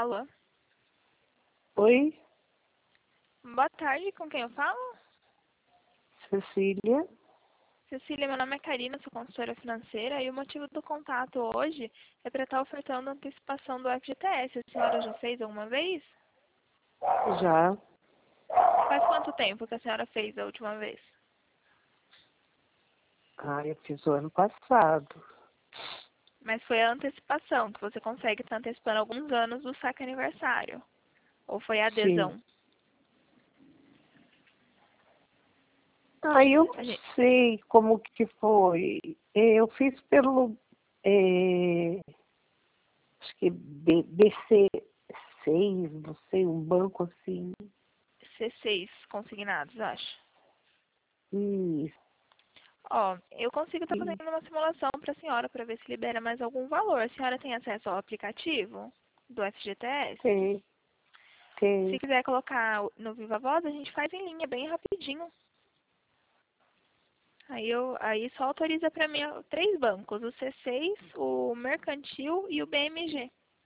Alô? Oi, Boa tarde, com quem eu falo? Cecília. Cecília, meu nome é Karina, sou consultora financeira e o motivo do contato hoje é para estar ofertando antecipação do FGTS. A senhora já fez alguma vez? Já. Faz quanto tempo que a senhora fez a última vez? Eu fiz o ano passado. Mas foi a antecipação, que você consegue estar antecipando alguns anos do saque aniversário. Ou foi a Sim. adesão? Eu não A gente... sei como que foi. Eu fiz pelo, acho que BC6, não sei, um banco assim. C6 consignados, acho. Isso. Ó, eu consigo estar fazendo uma simulação para a senhora para ver se libera mais algum valor. A senhora tem acesso ao aplicativo do FGTS? Tem, Se tem. quiser colocar no Viva Voz, a gente faz em linha, bem rapidinho. Aí só autoriza para mim 3 bancos, o C6, o Mercantil e o BMG.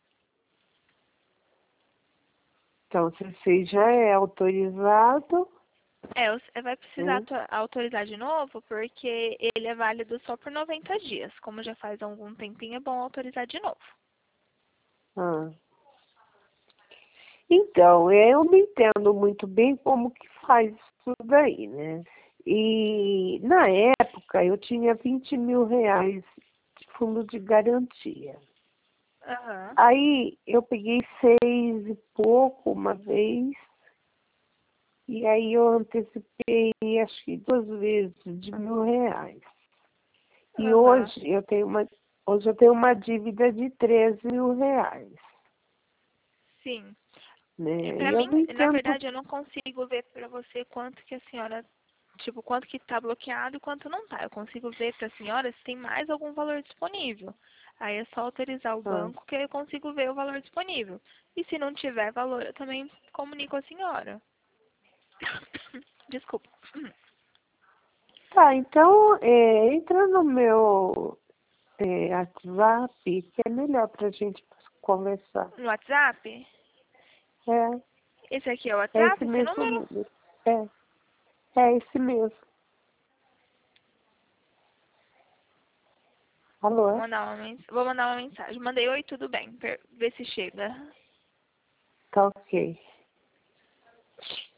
Então, você já é autorizado, Você vai precisar né? autorizar de novo, porque ele é válido só por 90 dias. Como já faz algum tempinho, é bom autorizar de novo. Ah. Então, eu não entendo muito bem como que faz isso daí, né? E na época eu tinha 20 mil reais de fundo de garantia. Aham. Aí eu peguei 6 e pouco uma vez, e aí eu antecipei acho que 2 vezes de 1.000 reais. E Aham. hoje eu tenho uma dívida de 13 mil reais, Sim. né? Pra E eu mim, não na entendo. verdade, eu não consigo ver pra você quanto que a senhora, tipo, quanto que tá bloqueado e quanto não tá. Eu consigo ver pra senhora se tem mais algum valor disponível. Aí é só autorizar o Ah, banco que eu consigo ver o valor disponível. E se não tiver valor, eu também comunico a senhora. Desculpa. tá, então entra no meu WhatsApp, que é melhor para a gente conversar. No WhatsApp? É, Esse aqui é o é esse WhatsApp, esse mesmo número? número. É esse mesmo. Alô? Vou mandar uma mensagem. Mandei oi, tudo bem. Vê se chega. Tá ok.